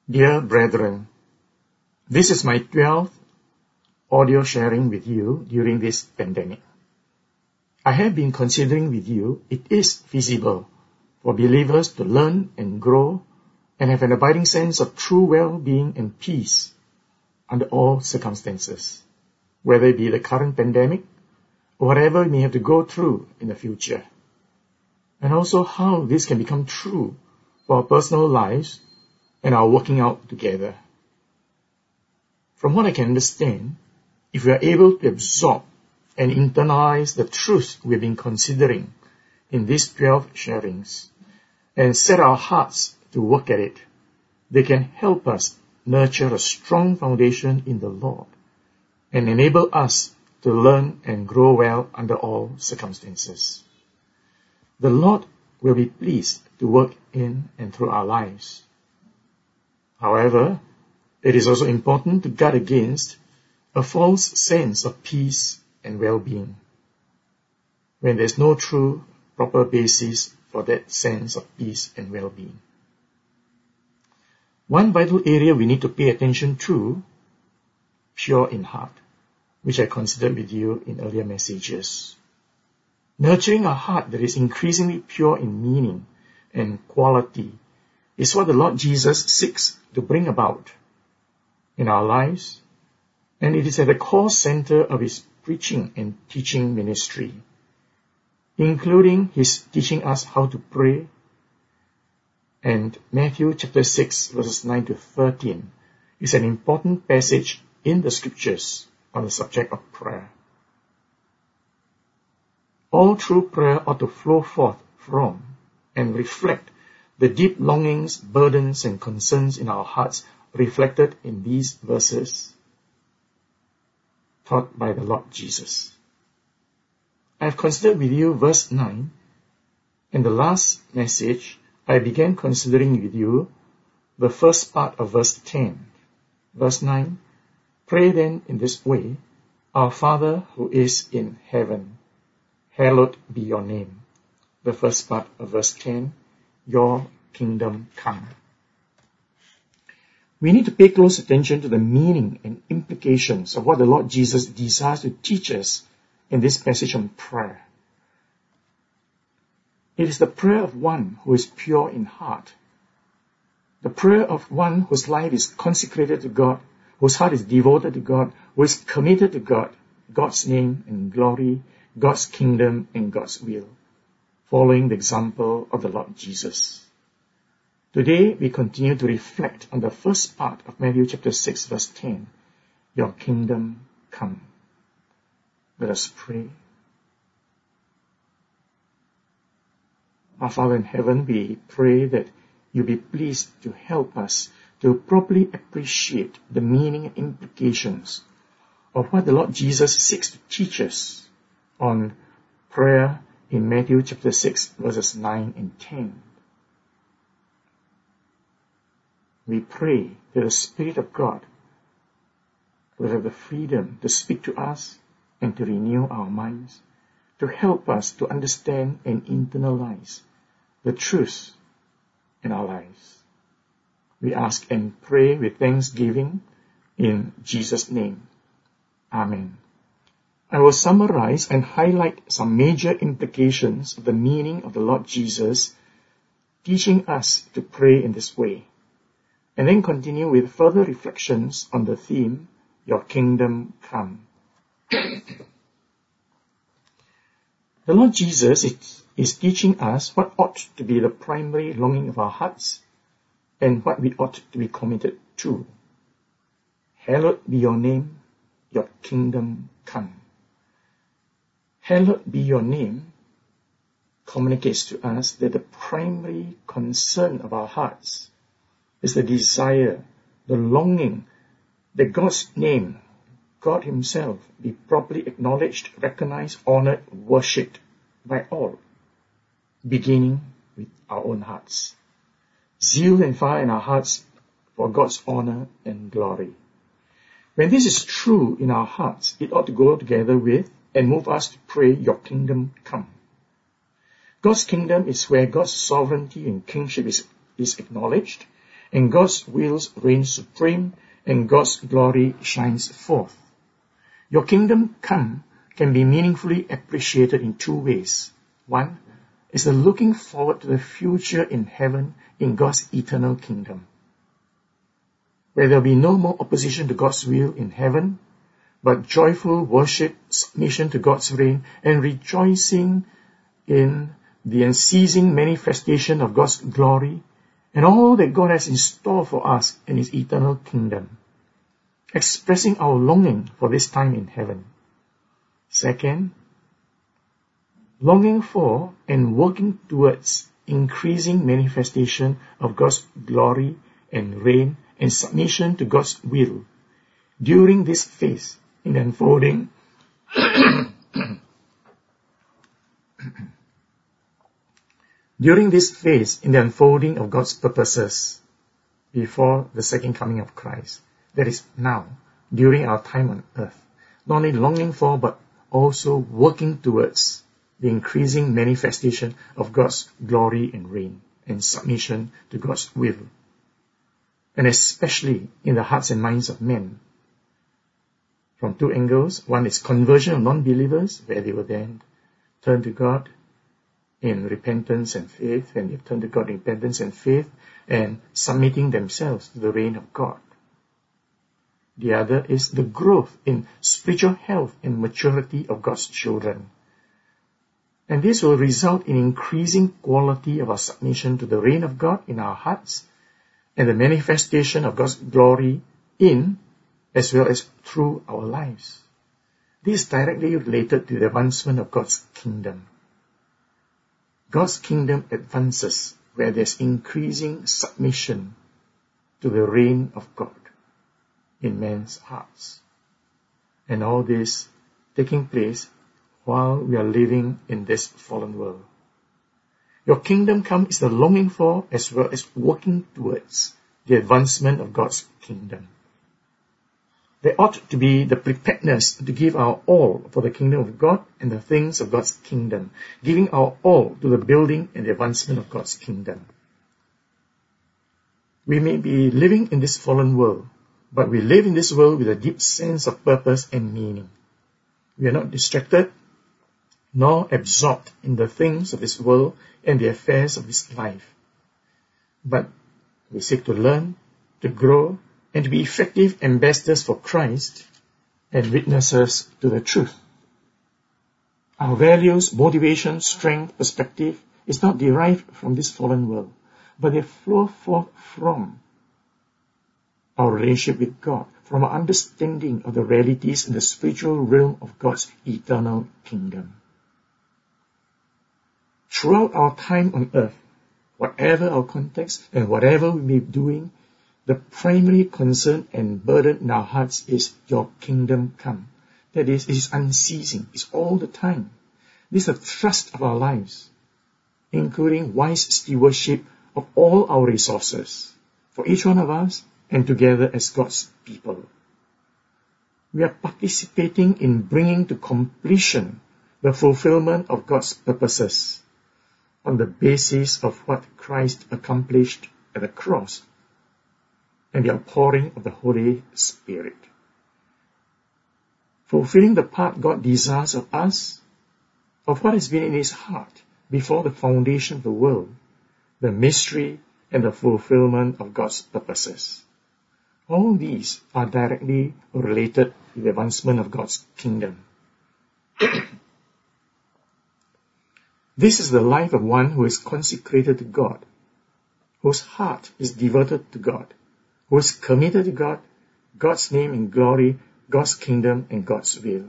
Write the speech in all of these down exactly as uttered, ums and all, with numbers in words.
Dear brethren, this is my twelfth audio sharing with you during this pandemic. I have been considering with you it is feasible for believers to learn and grow and have an abiding sense of true well-being and peace under all circumstances, whether it be the current pandemic or whatever we may have to go through in the future, and also how this can become true for our personal lives and our working out together. From what I can understand, if we are able to absorb and internalize the truth we've been considering in these twelve sharings and set our hearts to work at it, they can help us nurture a strong foundation in the Lord and enable us to learn and grow well under all circumstances. The Lord will be pleased to work in and through our lives. However, it is also important to guard against a false sense of peace and well-being when there is no true, proper basis for that sense of peace and well-being. One vital area we need to pay attention to, pure in heart, which I considered with you in earlier messages. Nurturing a heart that is increasingly pure in meaning and quality is what the Lord Jesus seeks to bring about in our lives, and it is at the core center of His preaching and teaching ministry, including His teaching us how to pray. And Matthew chapter six verses nine to thirteen is an important passage in the scriptures on the subject of prayer. All true prayer ought to flow forth from and reflect the deep longings, burdens, and concerns in our hearts reflected in these verses taught by the Lord Jesus. I have considered with you verse nine. In the last message, I began considering with you the first part of verse ten. Verse nine, pray then in this way, Our Father who is in heaven, hallowed be your name. The first part of verse ten, your kingdom come. We need to pay close attention to the meaning and implications of what the Lord Jesus desires to teach us in this passage on prayer. It is the prayer of one who is pure in heart, the prayer of one whose life is consecrated to God, whose heart is devoted to God, who is committed to God, God's name and glory, God's kingdom and God's will, following the example of the Lord Jesus. Today, we continue to reflect on the first part of Matthew chapter six, verse ten, your kingdom come. Let us pray. Our Father in heaven, we pray that you be pleased to help us to properly appreciate the meaning and implications of what the Lord Jesus seeks to teach us on prayer in Matthew chapter six, verses nine and ten. We pray that the Spirit of God will have the freedom to speak to us and to renew our minds, to help us to understand and internalize the truth in our lives. We ask and pray with thanksgiving in Jesus' name. Amen. I will summarize and highlight some major implications of the meaning of the Lord Jesus teaching us to pray in this way, and then continue with further reflections on the theme, your kingdom come. The Lord Jesus is, is teaching us what ought to be the primary longing of our hearts and what we ought to be committed to. Hallowed be your name, your kingdom come. Hallowed be your name communicates to us that the primary concern of our hearts is the desire, the longing that God's name, God Himself, be properly acknowledged, recognized, honored, worshipped by all, beginning with our own hearts. Zeal and fire in our hearts for God's honor and glory. When this is true in our hearts, it ought to go together with and move us to pray, your kingdom come. God's kingdom is where God's sovereignty and kingship is, is acknowledged, and God's will reigns supreme, and God's glory shines forth. Your kingdom come can be meaningfully appreciated in two ways. One is the looking forward to the future in heaven in God's eternal kingdom, where there will be no more opposition to God's will in heaven, but joyful worship, submission to God's reign, and rejoicing in the unceasing manifestation of God's glory and all that God has in store for us in His eternal kingdom, expressing our longing for this time in heaven. Second, longing for and working towards increasing manifestation of God's glory and reign and submission to God's will during this phase in the unfolding during this phase in the unfolding of God's purposes before the second coming of Christ. That is now, during our time on earth. Not only longing for, but also working towards the increasing manifestation of God's glory and reign and submission to God's will. And especially in the hearts and minds of men. From two angles. One is conversion of non-believers, where they will then turn to God in repentance and faith, and they turn to God in repentance and faith, and submitting themselves to the reign of God. The other is the growth in spiritual health and maturity of God's children. And this will result in increasing quality of our submission to the reign of God in our hearts, and the manifestation of God's glory in as well as through our lives. This is directly related to the advancement of God's kingdom. God's kingdom advances where there's increasing submission to the reign of God in men's hearts. And all this taking place while we are living in this fallen world. Your kingdom come is the longing for as well as working towards the advancement of God's kingdom. There ought to be the preparedness to give our all for the kingdom of God and the things of God's kingdom, giving our all to the building and the advancement of God's kingdom. We may be living in this fallen world, but we live in this world with a deep sense of purpose and meaning. We are not distracted nor absorbed in the things of this world and the affairs of this life, but we seek to learn, to grow, and to be effective ambassadors for Christ and witnesses to the truth. Our values, motivation, strength, perspective is not derived from this fallen world, but they flow forth from our relationship with God, from our understanding of the realities in the spiritual realm of God's eternal kingdom. Throughout our time on earth, whatever our context and whatever we may be doing, the primary concern and burden in our hearts is your kingdom come. That is, it is unceasing. It's all the time. This is the thrust of our lives, including wise stewardship of all our resources for each one of us and together as God's people. We are participating in bringing to completion the fulfillment of God's purposes on the basis of what Christ accomplished at the cross and the outpouring of the Holy Spirit. Fulfilling the part God desires of us, of what has been in His heart before the foundation of the world, the mystery and the fulfillment of God's purposes. All these are directly related to the advancement of God's kingdom. This is the life of one who is consecrated to God, whose heart is devoted to God, who is committed to God, God's name and glory, God's kingdom and God's will.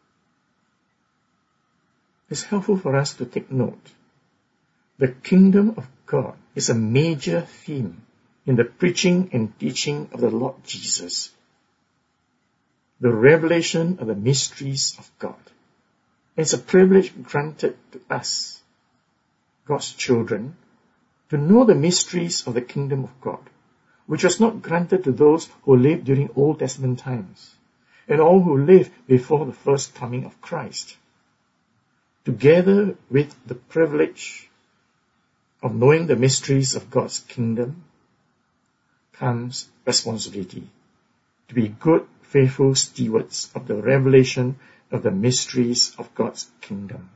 It's helpful for us to take note. The kingdom of God is a major theme in the preaching and teaching of the Lord Jesus. The revelation of the mysteries of God. It's a privilege granted to us, God's children, to know the mysteries of the kingdom of God, which was not granted to those who lived during Old Testament times, and all who lived before the first coming of Christ. Together with the privilege of knowing the mysteries of God's kingdom, comes responsibility to be good, faithful stewards of the revelation of the mysteries of God's kingdom.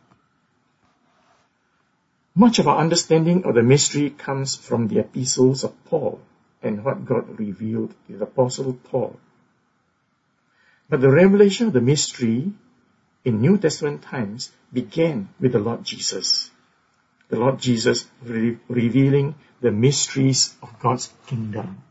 Much of our understanding of the mystery comes from the epistles of Paul and what God revealed to the Apostle Paul. But the revelation of the mystery in New Testament times began with the Lord Jesus. The Lord Jesus re- revealing the mysteries of God's kingdom.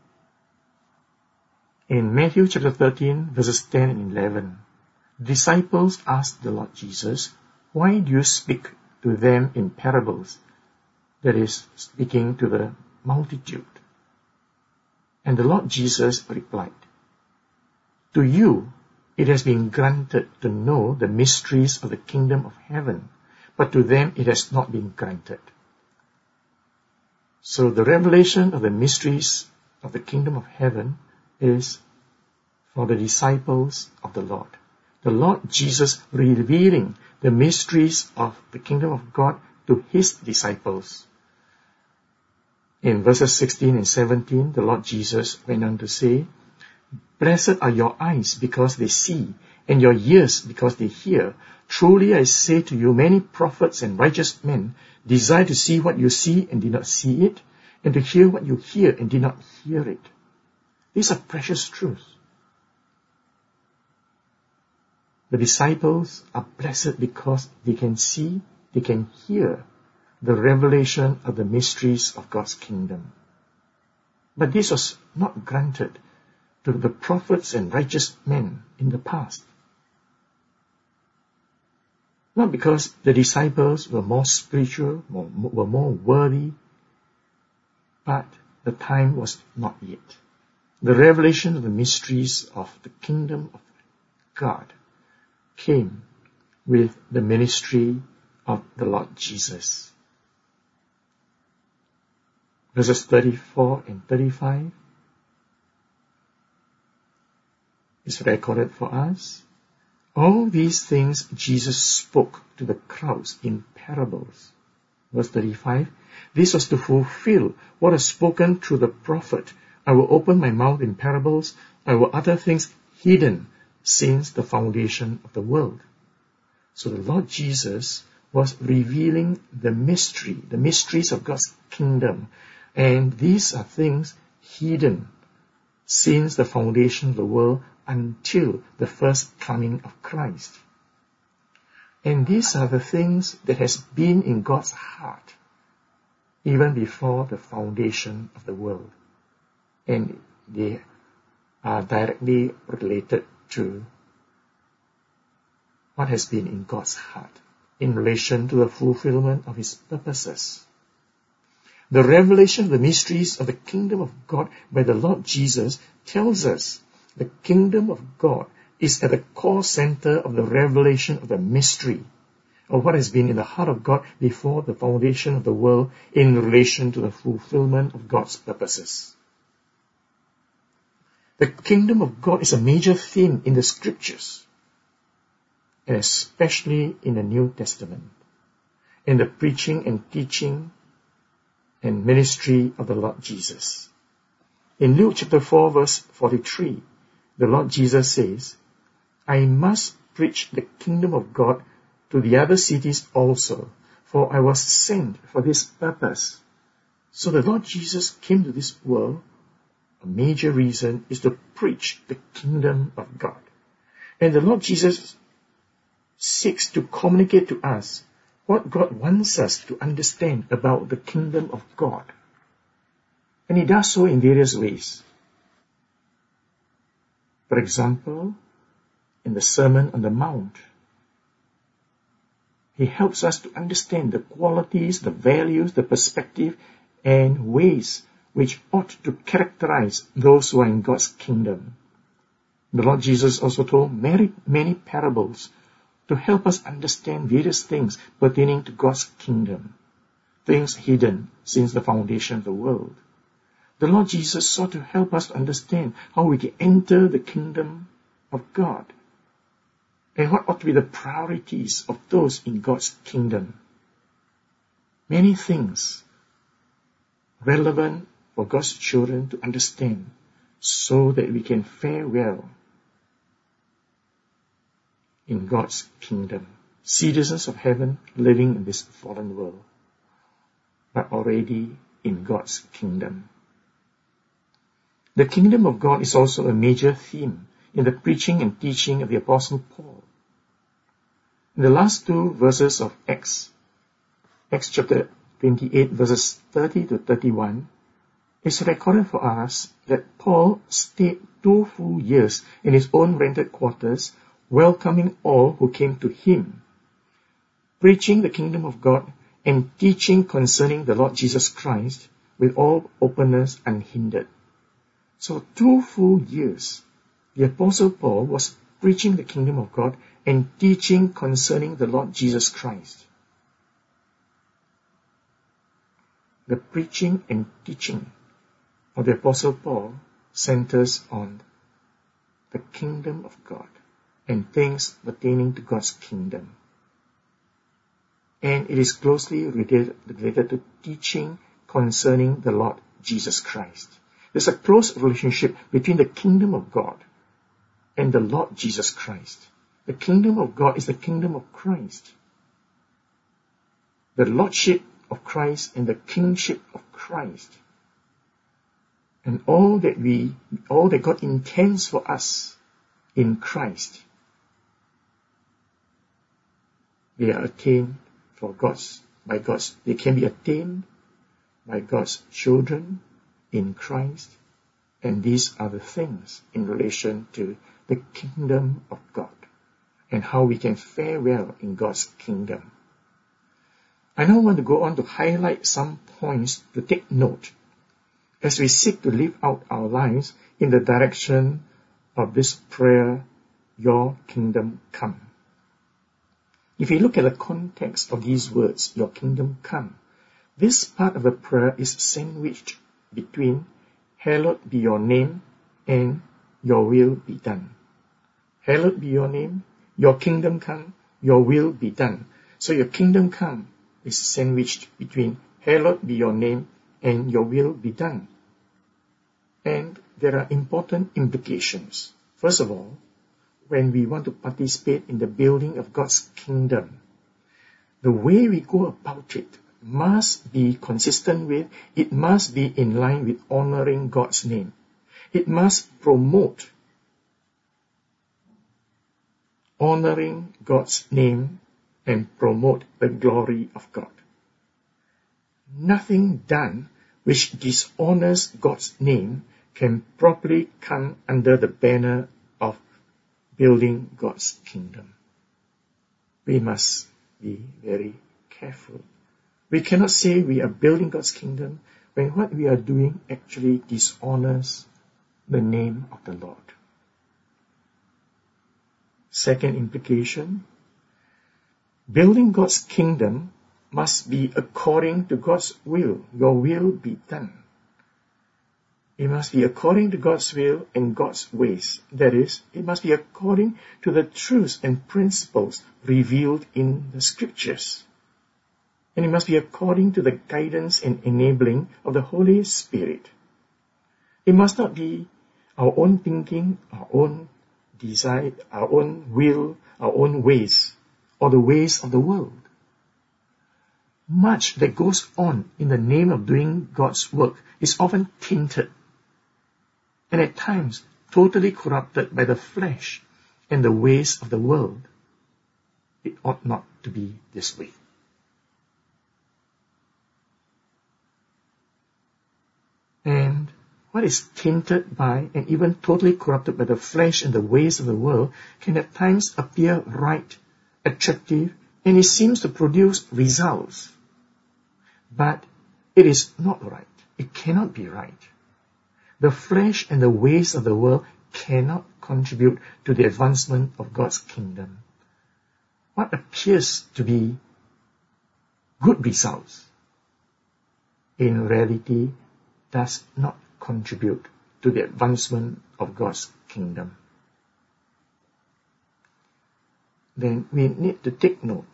In Matthew chapter thirteen, verses ten and eleven, disciples asked the Lord Jesus, "Why do you speak to them in parables?" That is, speaking to the multitude. And the Lord Jesus replied, "To you it has been granted to know the mysteries of the kingdom of heaven, but to them it has not been granted." So the revelation of the mysteries of the kingdom of heaven is for the disciples of the Lord. The Lord Jesus revealing the mysteries of the kingdom of God to his disciples. In verses sixteen and seventeen, the Lord Jesus went on to say, "Blessed are your eyes because they see, and your ears because they hear. Truly I say to you, many prophets and righteous men desire to see what you see and did not see it, and to hear what you hear and did not hear it." These are precious truths. The disciples are blessed because they can see, they can hear the revelation of the mysteries of God's kingdom. But this was not granted to the prophets and righteous men in the past. Not because the disciples were more spiritual, more, were more worthy, but the time was not yet. The revelation of the mysteries of the kingdom of God came with the ministry of the Lord Jesus. Verses thirty-four and thirty-five is recorded for us. All these things Jesus spoke to the crowds in parables. Verse thirty-five, this was to fulfill what is spoken through the prophet. I will open my mouth in parables. I will utter things hidden since the foundation of the world. So the Lord Jesus was revealing the mystery, the mysteries of God's kingdom. And these are things hidden since the foundation of the world until the first coming of Christ. And these are the things that has been in God's heart even before the foundation of the world. And they are directly related to what has been in God's heart in relation to the fulfillment of his purposes. The revelation of the mysteries of the kingdom of God by the Lord Jesus tells us the kingdom of God is at the core center of the revelation of the mystery of what has been in the heart of God before the foundation of the world in relation to the fulfillment of God's purposes. The kingdom of God is a major theme in the scriptures, and especially in the New Testament, in the preaching and teaching and ministry of the Lord Jesus. In Luke chapter four, verse forty-three, the Lord Jesus says, I must preach the kingdom of God to the other cities also, for I was sent for this purpose. So the Lord Jesus came to this world. A major reason is to preach the kingdom of God. And the Lord Jesus seeks to communicate to us what God wants us to understand about the kingdom of God. And he does so in various ways. For example, in the Sermon on the Mount, he helps us to understand the qualities, the values, the perspective, and ways which ought to characterize those who are in God's kingdom. The Lord Jesus also told many, many parables to help us understand various things pertaining to God's kingdom, things hidden since the foundation of the world. The Lord Jesus sought to help us understand how we can enter the kingdom of God and what ought to be the priorities of those in God's kingdom. Many things relevant for God's children to understand so that we can fare well in God's kingdom. Citizens of heaven living in this fallen world, but already in God's kingdom. The kingdom of God is also a major theme in the preaching and teaching of the Apostle Paul. In the last two verses of Acts, Acts chapter twenty-eight, verses thirty to thirty-one, it's recorded for us that Paul stayed two full years in his own rented quarters, welcoming all who came to him, preaching the kingdom of God and teaching concerning the Lord Jesus Christ with all openness unhindered. So two full years, the Apostle Paul was preaching the kingdom of God and teaching concerning the Lord Jesus Christ. The preaching and teaching of the Apostle Paul centers on the kingdom of God and things pertaining to God's kingdom. And it is closely related, related to teaching concerning the Lord Jesus Christ. There's a close relationship between the kingdom of God and the Lord Jesus Christ. The kingdom of God is the kingdom of Christ. The lordship of Christ and the kingship of Christ. And all that we, all that God intends for us in Christ, they are attained for God's, by God's, they can be attained by God's children in Christ. And these are the things in relation to the kingdom of God and how we can fare well in God's kingdom. I now want to go on to highlight some points to take note as we seek to live out our lives in the direction of this prayer, your kingdom come. If you look at the context of these words, your kingdom come, this part of the prayer is sandwiched between hallowed be your name and your will be done. Hallowed be your name, your kingdom come, your will be done. So your kingdom come is sandwiched between hallowed be your name and your will be done. And there are important implications. First of all, when we want to participate in the building of God's kingdom, the way we go about it must be consistent with, it must be in line with honoring God's name. It must promote honoring God's name and promote the glory of God. Nothing done which dishonors God's name can properly come under the banner of building God's kingdom. We must be very careful. We cannot say we are building God's kingdom when what we are doing actually dishonors the name of the Lord. Second implication, building God's kingdom must be according to God's will. Your will be done. It must be according to God's will and God's ways. That is, it must be according to the truths and principles revealed in the Scriptures. And it must be according to the guidance and enabling of the Holy Spirit. It must not be our own thinking, our own desire, our own will, our own ways, or the ways of the world. Much that goes on in the name of doing God's work is often tainted and at times totally corrupted by the flesh and the ways of the world. It ought not to be this way. And what is tainted by and even totally corrupted by the flesh and the ways of the world can at times appear right, attractive, and it seems to produce results. But it is not right. It cannot be right. The flesh and the ways of the world cannot contribute to the advancement of God's kingdom. What appears to be good results, in reality, does not contribute to the advancement of God's kingdom. Then we need to take note.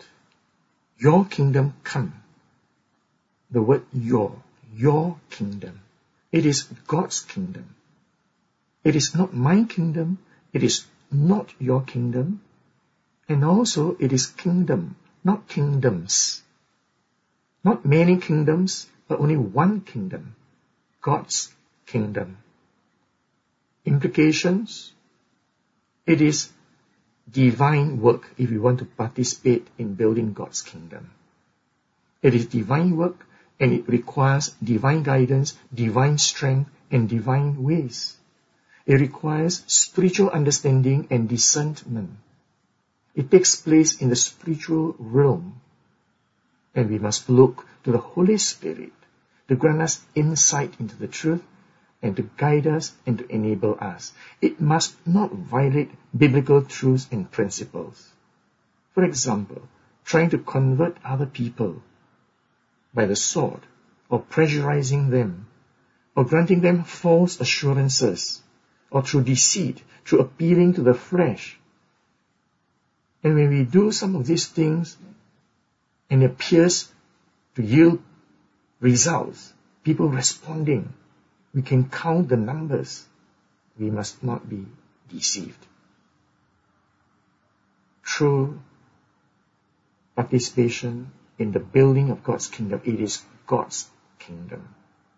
Your kingdom come. The word your, your kingdom. It is God's kingdom. It is not my kingdom. It is not your kingdom. And also it is kingdom, not kingdoms. Not many kingdoms, but only one kingdom. God's kingdom. Implications? It is divine work if we want to participate in building God's kingdom. It is divine work, and it requires divine guidance, divine strength, and divine ways. It requires spiritual understanding and discernment. It takes place in the spiritual realm, and we must look to the Holy Spirit to grant us insight into the truth and to guide us and to enable us. It must not violate biblical truths and principles. For example, trying to convert other people by the sword, or pressurizing them, or granting them false assurances, or through deceit, through appealing to the flesh. And when we do some of these things, and it appears to yield results, people responding, we can count the numbers. We must not be deceived. True participation in the building of God's kingdom, it is God's kingdom.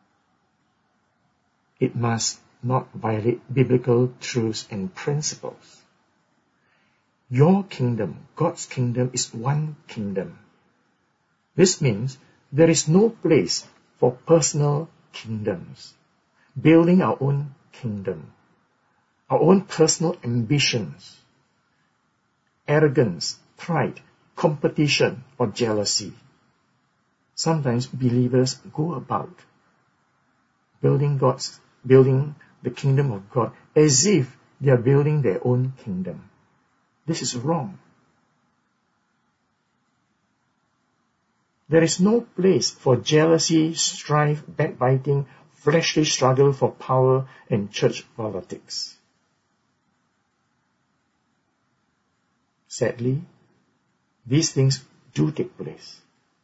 It must not violate biblical truths and principles. Your kingdom, God's kingdom, is one kingdom. This means there is no place for personal kingdoms, building our own kingdom, our own personal ambitions, arrogance, pride, competition, or jealousy. Sometimes believers go about building God's, building the kingdom of God as if they are building their own kingdom. This is wrong. There is no place for jealousy, strife, backbiting, fleshly struggle for power, and church politics. Sadly, these things do take place.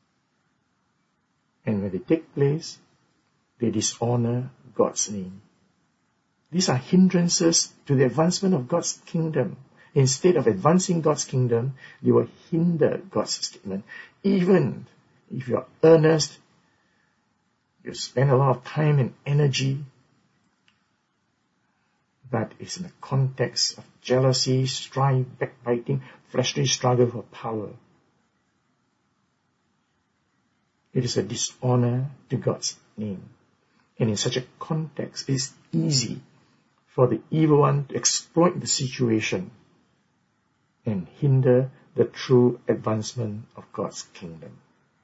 And when they take place, they dishonor God's name. These are hindrances to the advancement of God's kingdom. Instead of advancing God's kingdom, they will hinder God's statement. Even if you are earnest, you spend a lot of time and energy, that is in the context of jealousy, strife, backbiting, fleshly struggle for power. It is a dishonor to God's name. And in such a context, it is easy for the evil one to exploit the situation and hinder the true advancement of God's kingdom.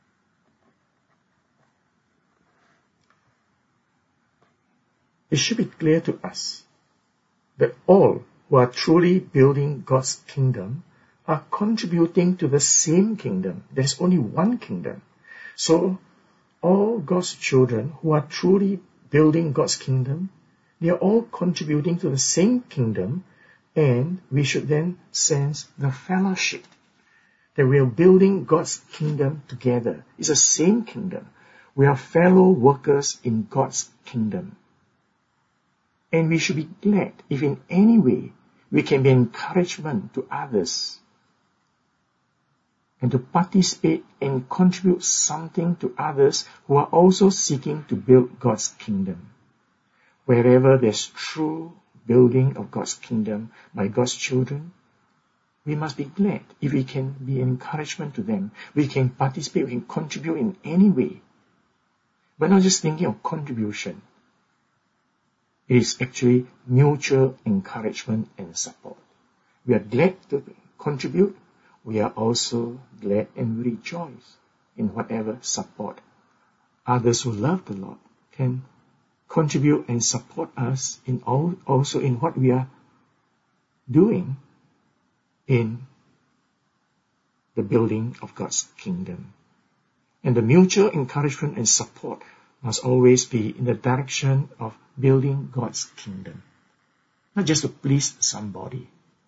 It should be clear to us that all who are truly building God's kingdom are contributing to the same kingdom. There is only one kingdom. So, all God's children who are truly building God's kingdom, they are all contributing to the same kingdom, and we should then sense the fellowship that we are building God's kingdom together. It's the same kingdom. We are fellow workers in God's kingdom. And we should be glad if in any way we can be encouragement to others and to participate and contribute something to others who are also seeking to build God's kingdom. Wherever there's true building of God's kingdom by God's children, we must be glad if we can be encouragement to them. We can participate, we can contribute in any way. We're not just thinking of contribution. It is actually mutual encouragement and support. We are glad to contribute. We are also glad and rejoice in whatever support. Others who love the Lord can contribute and support us in all, also in what we are doing in the building of God's kingdom. And the mutual encouragement and support must always be in the direction of building God's kingdom, not just to please somebody.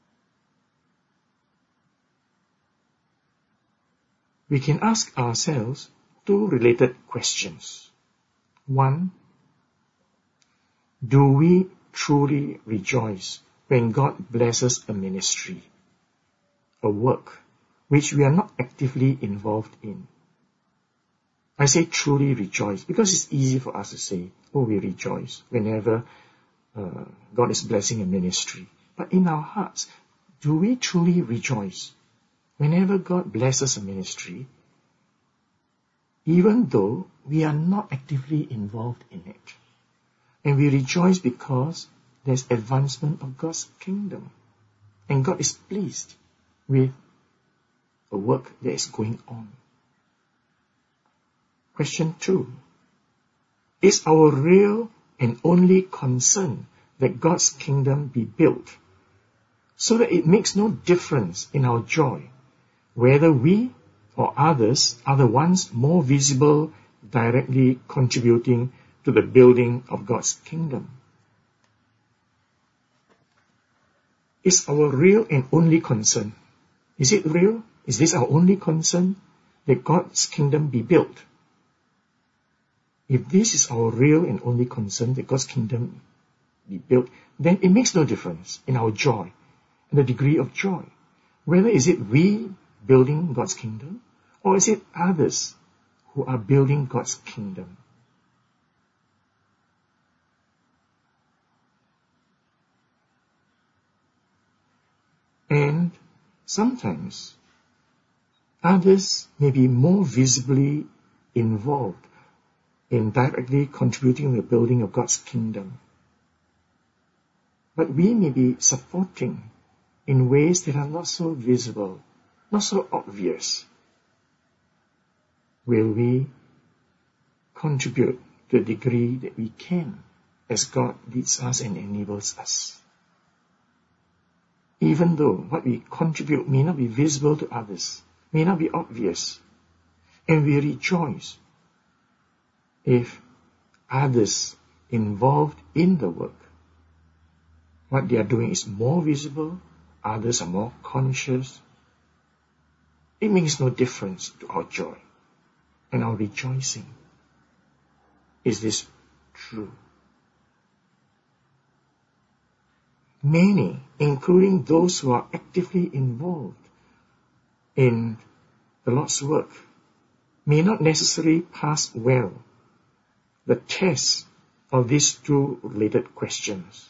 We can ask ourselves two related questions. One, Do we truly rejoice when God blesses a ministry, a work, which we are not actively involved in? I say truly rejoice because it's easy for us to say, oh, we rejoice whenever uh, God is blessing a ministry. But in our hearts, do we truly rejoice whenever God blesses a ministry, even though we are not actively involved in it? And we rejoice because there's advancement of God's kingdom. And God is pleased with a work that is going on. Question two. Is our real and only concern that God's kingdom be built, so that it makes no difference in our joy, whether we or others are the ones more visible, directly contributing to the building of God's kingdom? Is our real and only concern, is it real? Is this our only concern, that God's kingdom be built? If this is our real and only concern, that God's kingdom be built, then it makes no difference in our joy and the degree of joy. Whether is it we building God's kingdom, or is it others who are building God's kingdom? And sometimes others may be more visibly involved in directly contributing to the building of God's kingdom. But we may be supporting in ways that are not so visible, not so obvious. Will we contribute to the degree that we can as God leads us and enables us? Even though what we contribute may not be visible to others, may not be obvious, and we rejoice if others involved in the work, what they are doing is more visible, others are more conscious. It makes no difference to our joy and our rejoicing. Is this true? Many, including those who are actively involved in the Lord's work, may not necessarily pass well the test of these two related questions.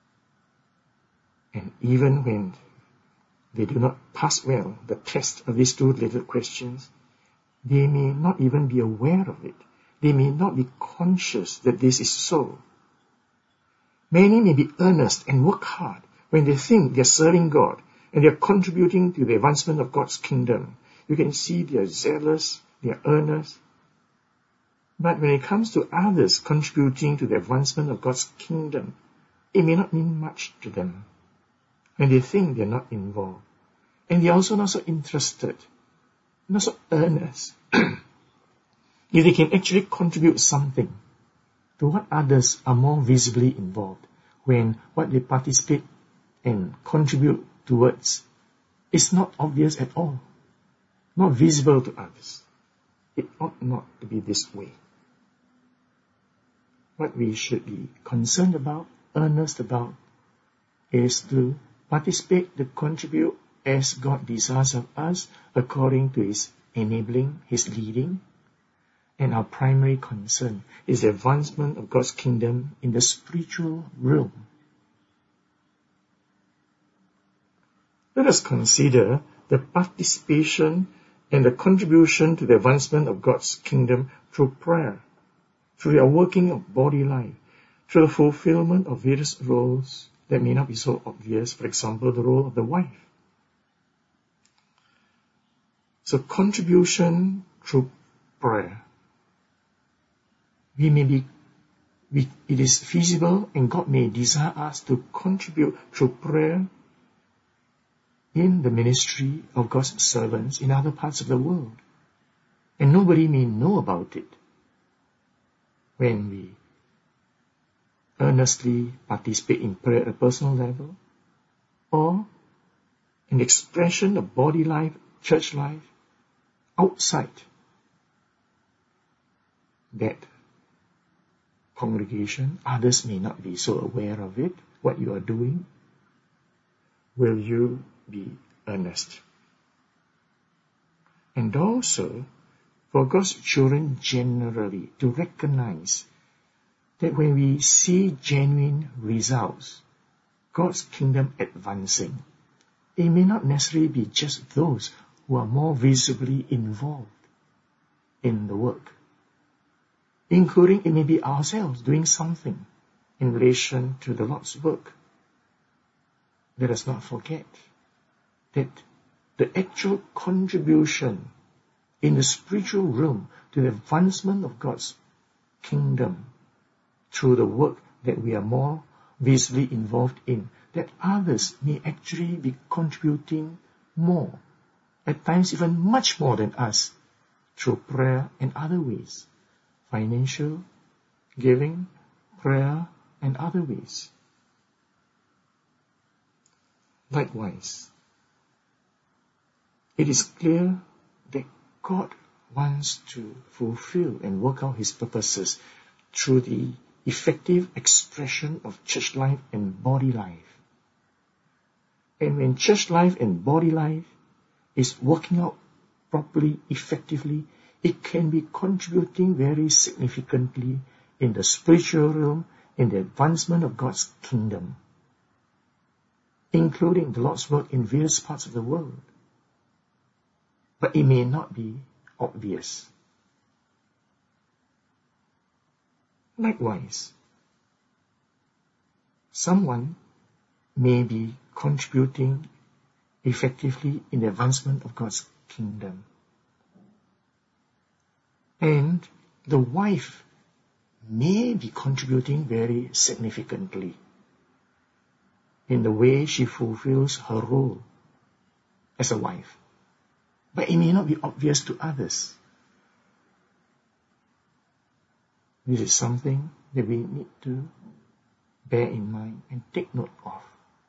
And even when they do not pass well the test of these two related questions, they may not even be aware of it. They may not be conscious that this is so. Many may be earnest and work hard when they think they're serving God and they're contributing to the advancement of God's kingdom. You can see they're zealous, they're earnest. But when it comes to others contributing to the advancement of God's kingdom, it may not mean much to them. And they think they're not involved. And they're also not so interested, not so earnest. If they can actually contribute something to what others are more visibly involved, when what they participate and contribute towards is not obvious at all, not visible to others. It ought not to be this way. What we should be concerned about, earnest about, is to participate, to contribute as God desires of us according to His enabling, His leading. And our primary concern is the advancement of God's kingdom in the spiritual realm. Let us consider the participation and the contribution to the advancement of God's kingdom through prayer, through the working of body life, through the fulfillment of various roles that may not be so obvious, for example, the role of the wife. So contribution through prayer. We may be, we, it is feasible and God may desire us to contribute through prayer in the ministry of God's servants in other parts of the world. And nobody may know about it when we earnestly participate in prayer at a personal level, or an expression of body life, church life, outside that congregation, others may not be so aware of it, what you are doing, will you be earnest? And also, for God's children generally to recognize that when we see genuine results, God's kingdom advancing, it may not necessarily be just those who are more visibly involved in the work, including it may be ourselves doing something in relation to the Lord's work. Let us not forget that the actual contribution in the spiritual realm to the advancement of God's kingdom through the work that we are more visibly involved in, that others may actually be contributing more, at times even much more than us, through prayer and other ways, financial, giving, prayer, and other ways. Likewise, it is clear that God wants to fulfill and work out His purposes through the effective expression of church life and body life. And when church life and body life is working out properly, effectively, it can be contributing very significantly in the spiritual realm, in the advancement of God's kingdom, including the Lord's work in various parts of the world. But it may not be obvious. Likewise, someone may be contributing effectively in the advancement of God's kingdom. And the wife may be contributing very significantly in the way she fulfills her role as a wife. But it may not be obvious to others. This is something that we need to bear in mind and take note of.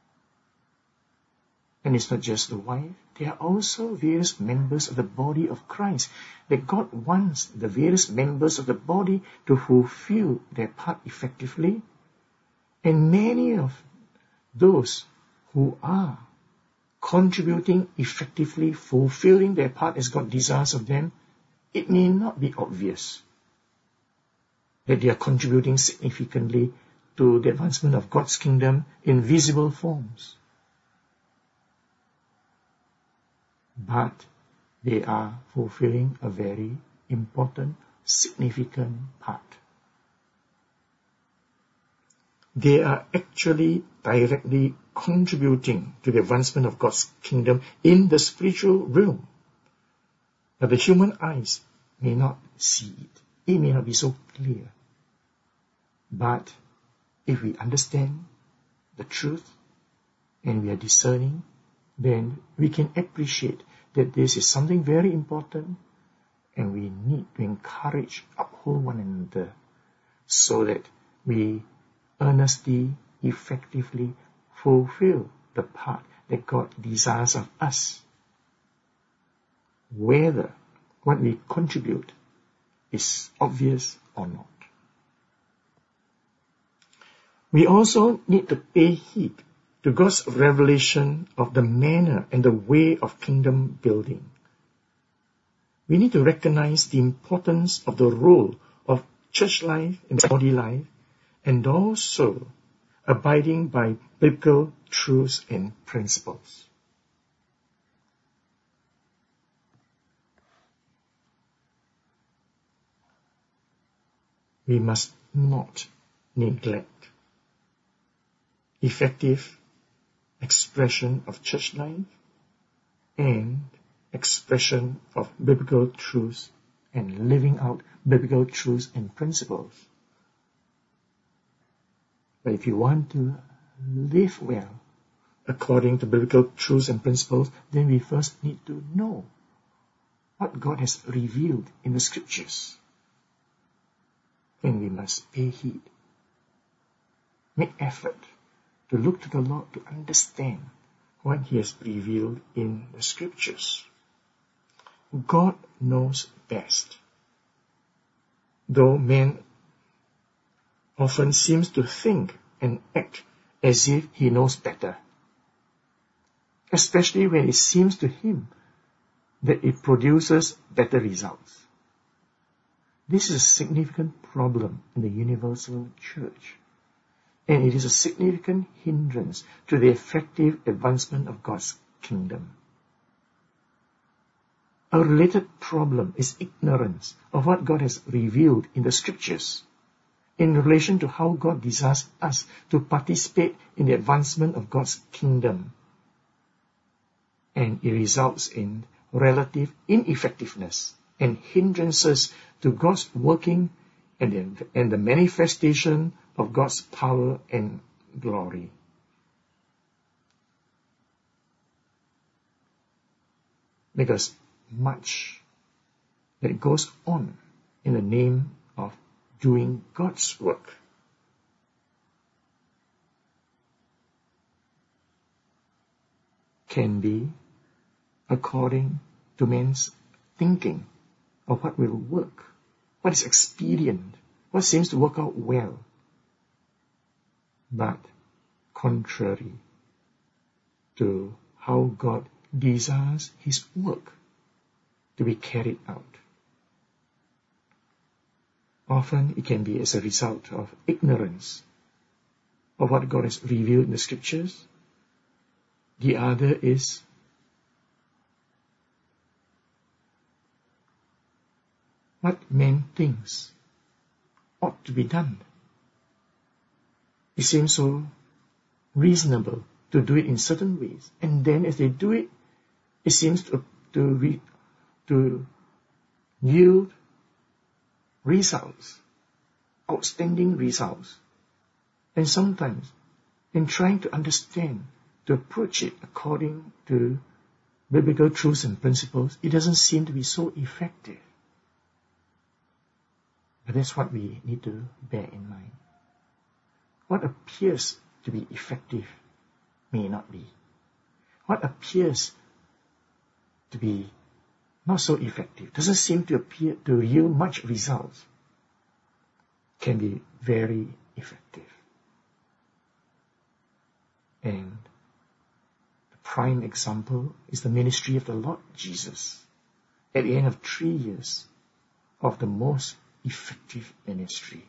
And it's not just the wife, there are also various members of the body of Christ, that God wants the various members of the body to fulfill their part effectively. And many of those who are contributing effectively, fulfilling their part as God desires of them, it may not be obvious that they are contributing significantly to the advancement of God's kingdom in visible forms. But they are fulfilling a very important, significant part. They are actually directly contributing to the advancement of God's kingdom in the spiritual realm. But the human eyes may not see it. It may not be so clear. But if we understand the truth and we are discerning, then we can appreciate that this is something very important, and we need to encourage, uphold one another, so that we earnestly, effectively fulfill the part that God desires of us, whether what we contribute is obvious or not. We also need to pay heed to God's revelation of the manner and the way of kingdom building. We need to recognize the importance of the role of church life and body life, and also abiding by biblical truths and principles. We must not neglect effective expression of church life and expression of biblical truths and living out biblical truths and principles. But if you want to live well according to biblical truths and principles, then we first need to know what God has revealed in the scriptures. And we must pay heed, make effort to look to the Lord to understand what He has revealed in the scriptures. God knows best. Though men often seems to think and act as if he knows better, especially when it seems to him that it produces better results. This is a significant problem in the universal church, and it is a significant hindrance to the effective advancement of God's kingdom. A related problem is ignorance of what God has revealed in the Scriptures in relation to how God desires us to participate in the advancement of God's kingdom. And it results in relative ineffectiveness and hindrances to God's working and the, and the manifestation of God's power and glory. Because much that goes on in the name of doing God's work can be according to man's thinking of what will work, what is expedient, what seems to work out well, but contrary to how God desires his work to be carried out. Often it can be as a result of ignorance of what God has revealed in the Scriptures. The other is what man thinks ought to be done. It seems so reasonable to do it in certain ways, and then as they do it, it seems to to, re, to yield results, outstanding results. And sometimes, in trying to understand, to approach it according to biblical truths and principles, it doesn't seem to be so effective. But that's what we need to bear in mind. What appears to be effective may not be. What appears to be not so effective, doesn't seem to appear to yield much results, can be very effective. And the prime example is the ministry of the Lord Jesus at the end of three years of the most effective ministry.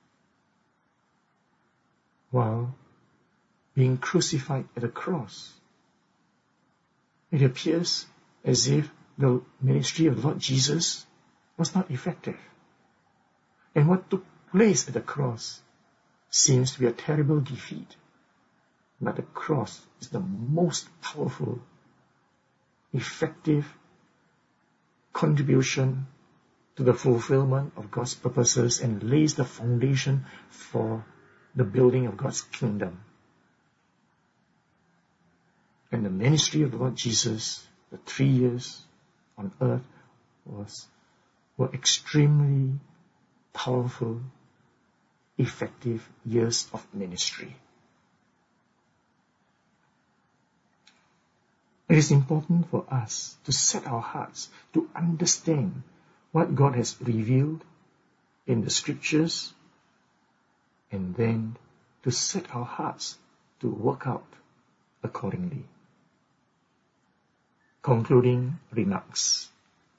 While being crucified at the cross, it appears as if the ministry of the Lord Jesus was not effective. And what took place at the cross seems to be a terrible defeat. But the cross is the most powerful, effective contribution to the fulfillment of God's purposes and lays the foundation for the building of God's kingdom. And the ministry of the Lord Jesus, the three years on earth, was were extremely powerful, effective years of ministry. It is important for us to set our hearts to understand what God has revealed in the Scriptures, and then to set our hearts to work out accordingly. Concluding remarks.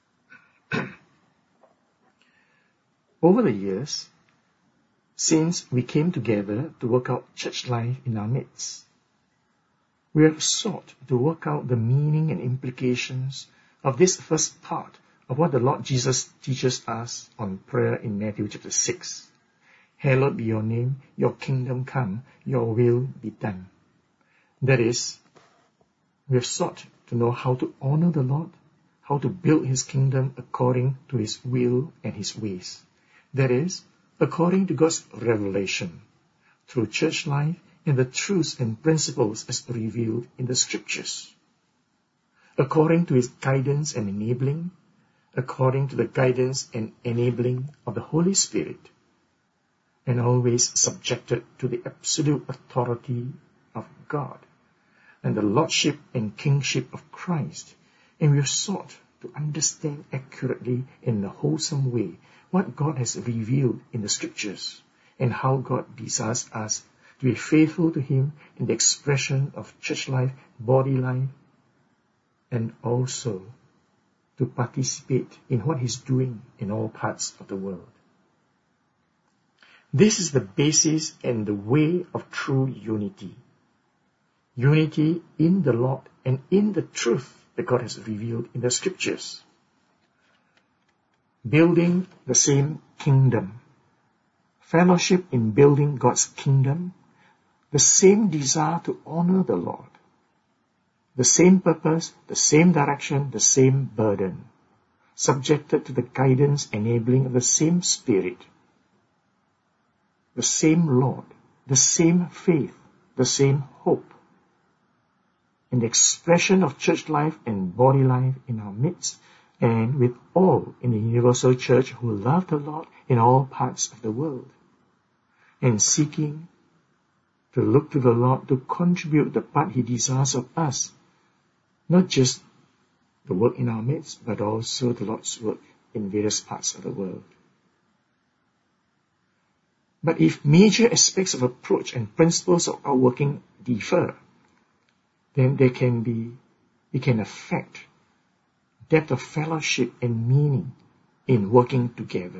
Over the years, since we came together to work out church life in our midst, we have sought to work out the meaning and implications of this first part of what the Lord Jesus teaches us on prayer in Matthew chapter six. Hallowed be your name, your kingdom come, your will be done. That is, we have sought to know how to honor the Lord, how to build his kingdom according to his will and his ways. That is, according to God's revelation, through church life and the truths and principles as revealed in the Scriptures. According to his guidance and enabling, according to the guidance and enabling of the Holy Spirit, and always subjected to the absolute authority of God and the lordship and kingship of Christ. And we have sought to understand accurately in a wholesome way what God has revealed in the Scriptures and how God desires us to be faithful to Him in the expression of church life, body life, and also to participate in what He's doing in all parts of the world. This is the basis and the way of true unity. Unity in the Lord and in the truth that God has revealed in the Scriptures. Building the same kingdom. Fellowship in building God's kingdom. The same desire to honor the Lord. The same purpose, the same direction, the same burden. Subjected to the guidance, enabling of the same Spirit. The same Lord, the same faith, the same hope. In the expression of church life and body life in our midst, and with all in the universal church who love the Lord in all parts of the world, and seeking to look to the Lord to contribute the part He desires of us, not just the work in our midst, but also the Lord's work in various parts of the world. But if major aspects of approach and principles of our working differ, then there can be, it can affect depth of fellowship and meaning in working together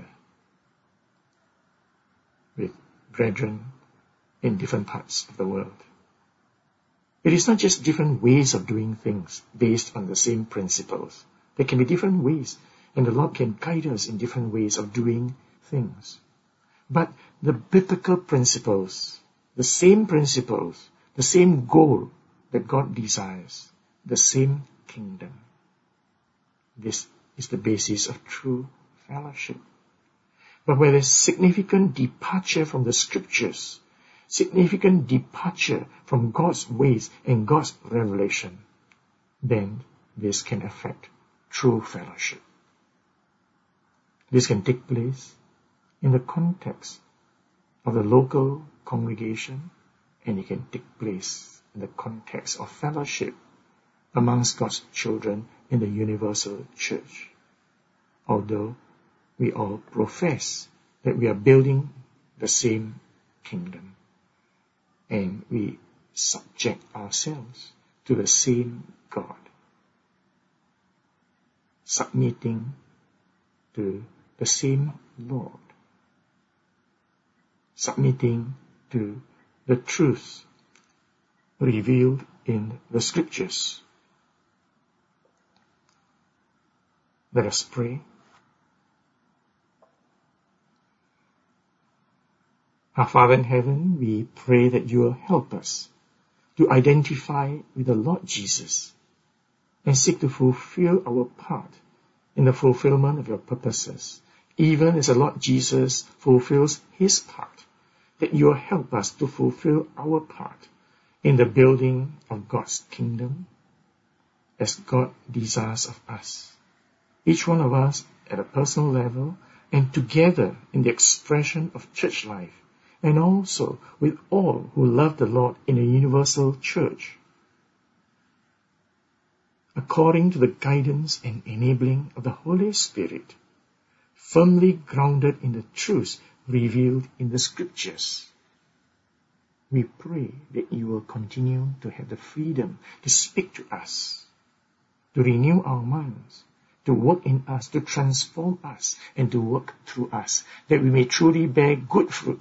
with brethren in different parts of the world. It is not just different ways of doing things based on the same principles. There can be different ways, and the Lord can guide us in different ways of doing things. But the biblical principles, the same principles, the same goal that God desires, the same kingdom. This is the basis of true fellowship. But where there's significant departure from the Scriptures, significant departure from God's ways and God's revelation, then this can affect true fellowship. This can take place in the context of the local congregation, and it can take place in the context of fellowship amongst God's children in the universal church. Although we all profess that we are building the same kingdom, and we subject ourselves to the same God, submitting to the same Lord, submitting to the truth revealed in the Scriptures. Let us pray. Our Father in heaven, we pray that you will help us to identify with the Lord Jesus and seek to fulfill our part in the fulfillment of your purposes, even as the Lord Jesus fulfills his part, that you will help us to fulfill our part in the building of God's kingdom as God desires of us. Each one of us at a personal level and together in the expression of church life, and also with all who love the Lord in a universal church, according to the guidance and enabling of the Holy Spirit, firmly grounded in the truths revealed in the Scriptures. We pray that you will continue to have the freedom to speak to us, to renew our minds, to work in us, to transform us, and to work through us, that we may truly bear good fruit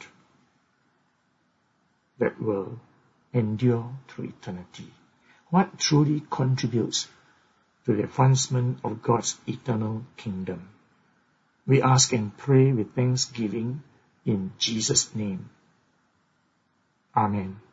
that will endure through eternity. What truly contributes to the advancement of God's eternal kingdom? We ask and pray with thanksgiving in Jesus' name. Amen.